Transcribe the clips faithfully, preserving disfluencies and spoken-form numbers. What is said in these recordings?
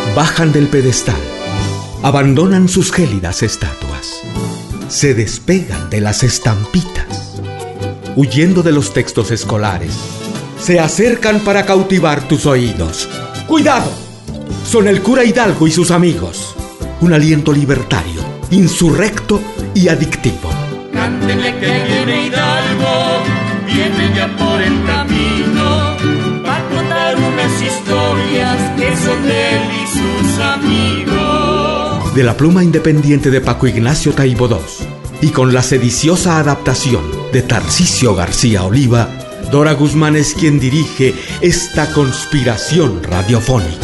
Bajan del pedestal, abandonan sus gélidas estatuas, se despegan de las estampitas, huyendo de los textos escolares, se acercan para cautivar tus oídos. ¡Cuidado! Son el cura Hidalgo y sus amigos. Un aliento libertario, insurrecto y adictivo. Cántenle que viene Hidalgo, viene ya por el camino, va a contar unas historias que son de él y sus amigos. De la pluma independiente de Paco Ignacio Taibo segundo y con la sediciosa adaptación de Tarcisio García Oliva, Dora Guzmán es quien dirige esta conspiración radiofónica.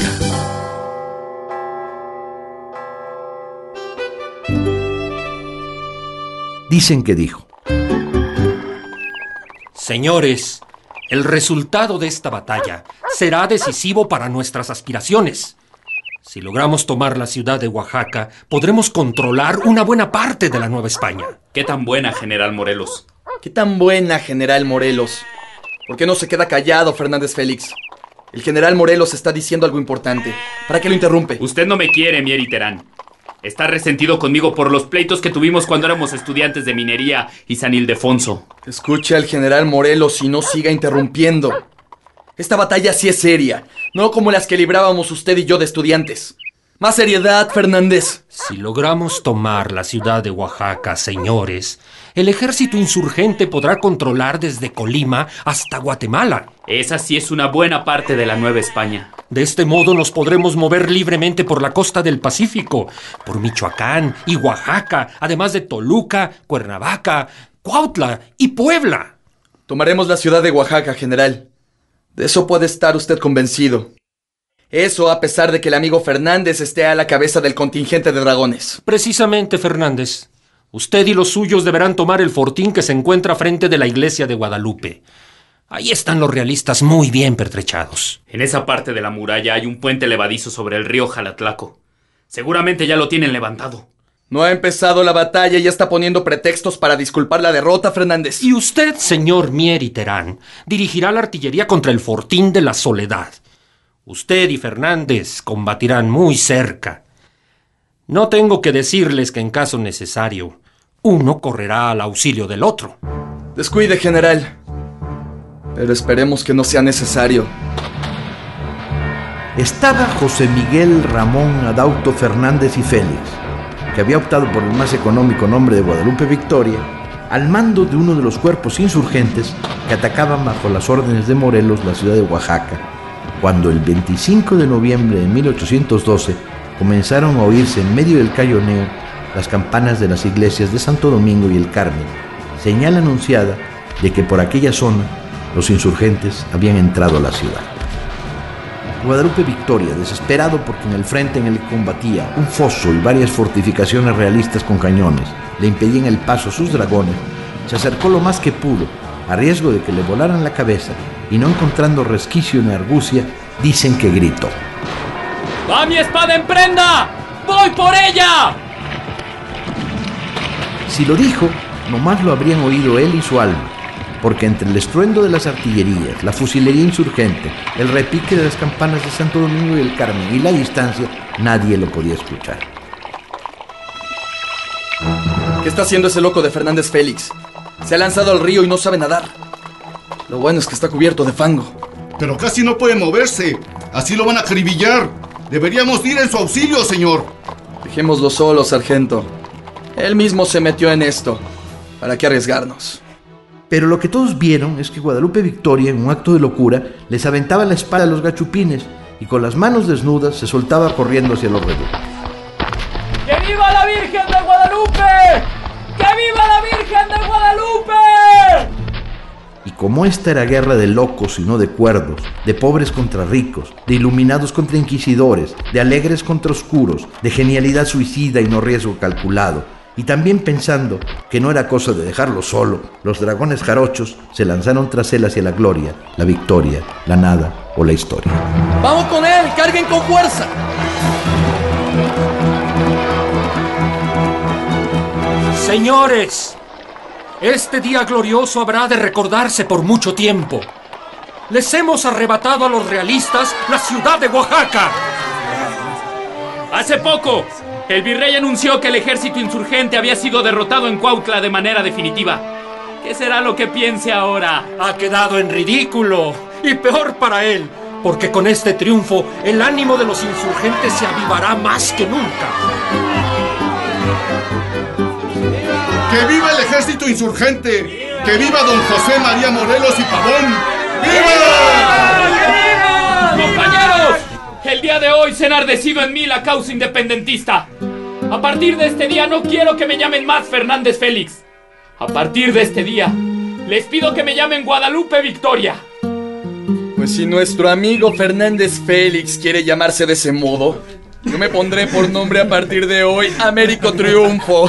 Dicen que dijo: Señores, el resultado de esta batalla será decisivo para nuestras aspiraciones. Si logramos tomar la ciudad de Oaxaca, podremos controlar una buena parte de la Nueva España. ¿Qué tan buena, General Morelos? ¿Qué tan buena, General Morelos? ¿Por qué no se queda callado, Fernández Félix? El General Morelos está diciendo algo importante. ¿Para qué lo interrumpe? Usted no me quiere, Mier y Terán. Está resentido conmigo por los pleitos que tuvimos cuando éramos estudiantes de minería y San Ildefonso. Escuche al General Morelos y no siga interrumpiendo. Esta batalla sí es seria, no como las que librábamos usted y yo de estudiantes. Más seriedad, Fernández. Si logramos tomar la ciudad de Oaxaca, señores, el ejército insurgente podrá controlar desde Colima hasta Guatemala. Esa sí es una buena parte de la Nueva España. De este modo nos podremos mover libremente por la costa del Pacífico, por Michoacán y Oaxaca, además de Toluca, Cuernavaca, Cuautla y Puebla. Tomaremos la ciudad de Oaxaca, general. De eso puede estar usted convencido. Eso a pesar de que el amigo Fernández esté a la cabeza del contingente de dragones. Precisamente, Fernández. Usted y los suyos deberán tomar el fortín que se encuentra frente de la iglesia de Guadalupe. Ahí están los realistas muy bien pertrechados. En esa parte de la muralla hay un puente levadizo sobre el río Jalatlaco. Seguramente ya lo tienen levantado. No ha empezado la batalla y ya está poniendo pretextos para disculpar la derrota, Fernández. Y usted, señor Mier y Terán, dirigirá la artillería contra el fortín de la Soledad. Usted y Fernández combatirán muy cerca. No tengo que decirles que en caso necesario, uno correrá al auxilio del otro. Descuide, general. Pero esperemos que no sea necesario. Estaba José Miguel Ramón Adauto Fernández y Félix, que había optado por el más económico nombre de Guadalupe Victoria, al mando de uno de los cuerpos insurgentes que atacaban bajo las órdenes de Morelos la ciudad de Oaxaca, cuando el veinticinco de noviembre de mil ochocientos doce comenzaron a oírse en medio del cayoneo las campanas de las iglesias de Santo Domingo y el Carmen, señal anunciada de que por aquella zona los insurgentes habían entrado a la ciudad. Guadalupe Victoria, desesperado porque en el frente en el que combatía un foso y varias fortificaciones realistas con cañones le impedían el paso a sus dragones, se acercó lo más que pudo, a riesgo de que le volaran la cabeza, y no encontrando resquicio ni argucia, dicen que gritó: ¡Va mi espada en prenda! ¡Voy por ella! Si lo dijo, nomás lo habrían oído él y su alma, porque entre el estruendo de las artillerías, la fusilería insurgente, el repique de las campanas de Santo Domingo y el Carmen y la distancia, nadie lo podía escuchar. ¿Qué está haciendo ese loco de Fernández Félix? Se ha lanzado al río y no sabe nadar. Lo bueno es que está cubierto de fango. Pero casi no puede moverse. Así lo van a acribillar. Deberíamos ir en su auxilio, señor. Dejémoslo solo, sargento. Él mismo se metió en esto. ¿Para qué arriesgarnos? Pero lo que todos vieron es que Guadalupe Victoria, en un acto de locura, les aventaba la espada a los gachupines y con las manos desnudas se soltaba corriendo hacia los reductos. ¡Que viva la Virgen de Guadalupe! ¡Que viva la Virgen de Guadalupe! Y como esta era guerra de locos y no de cuerdos, de pobres contra ricos, de iluminados contra inquisidores, de alegres contra oscuros, de genialidad suicida y no riesgo calculado, y también pensando que no era cosa de dejarlo solo, los dragones jarochos se lanzaron tras él hacia la gloria, la victoria, la nada o la historia. ¡Vamos con él! ¡Carguen con fuerza! Señores, este día glorioso habrá de recordarse por mucho tiempo. Les hemos arrebatado a los realistas la ciudad de Oaxaca. Hace poco, el virrey anunció que el ejército insurgente había sido derrotado en Cuautla de manera definitiva. ¿Qué será lo que piense ahora? Ha quedado en ridículo, y peor para él, porque con este triunfo el ánimo de los insurgentes se avivará más que nunca. ¡Que viva el ejército insurgente! ¡Que viva don José María Morelos y Pavón! ¡Viva! ¡Viva! ¡Compañeros! El día de hoy se ha enardecido en mí la causa independentista. A partir de este día no quiero que me llamen más Fernández Félix. A partir de este día, les pido que me llamen Guadalupe Victoria. Pues si nuestro amigo Fernández Félix quiere llamarse de ese modo, yo me pondré por nombre a partir de hoy Américo Triunfo.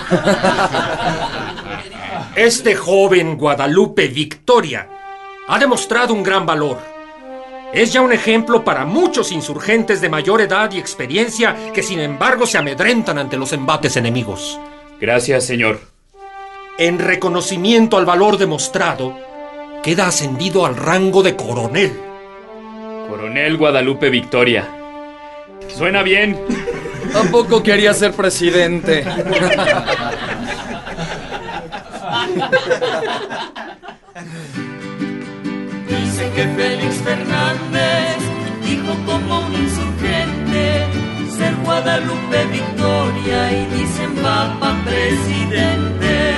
Este joven Guadalupe Victoria ha demostrado un gran valor. Es ya un ejemplo para muchos insurgentes de mayor edad y experiencia que sin embargo se amedrentan ante los embates enemigos. Gracias, señor. En reconocimiento al valor demostrado, queda ascendido al rango de coronel. Coronel Guadalupe Victoria. ¿Suena bien? Tampoco quería ser presidente. Dicen que Félix Fernández dijo como un insurgente ser Guadalupe Victoria y dicen va pa' presidente.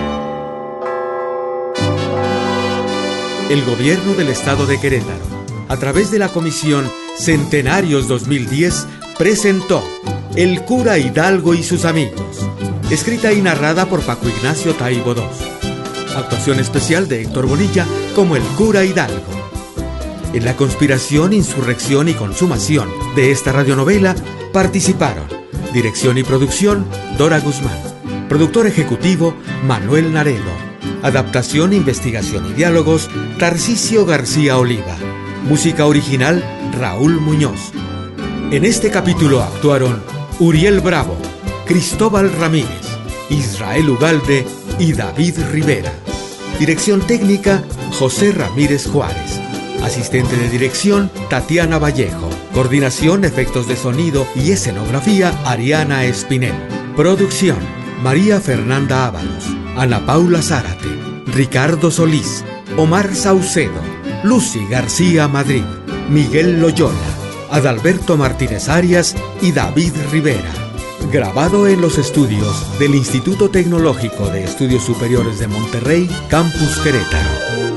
El gobierno del estado de Querétaro, a través de la comisión Centenarios dos mil diez, presentó El cura Hidalgo y sus amigos, escrita y narrada por Paco Ignacio Taibo segundo. Actuación especial de Héctor Bonilla como el cura Hidalgo. En la conspiración, insurrección y consumación de esta radionovela participaron dirección y producción Dora Guzmán, productor ejecutivo Manuel Naredo, adaptación, investigación y diálogos Tarcisio García Oliva, música original Raúl Muñoz. En este capítulo actuaron Uriel Bravo, Cristóbal Ramírez, Israel Ugalde y David Rivera. Dirección técnica José Ramírez Juárez. Asistente de dirección Tatiana Vallejo. Coordinación, efectos de sonido y escenografía Ariana Espinel. Producción María Fernanda Ábalos, Ana Paula Zárate, Ricardo Solís, Omar Saucedo, Lucy García Madrid, Miguel Loyola, Adalberto Martínez Arias y David Rivera. Grabado en los estudios del Instituto Tecnológico de Estudios Superiores de Monterrey, Campus Querétaro.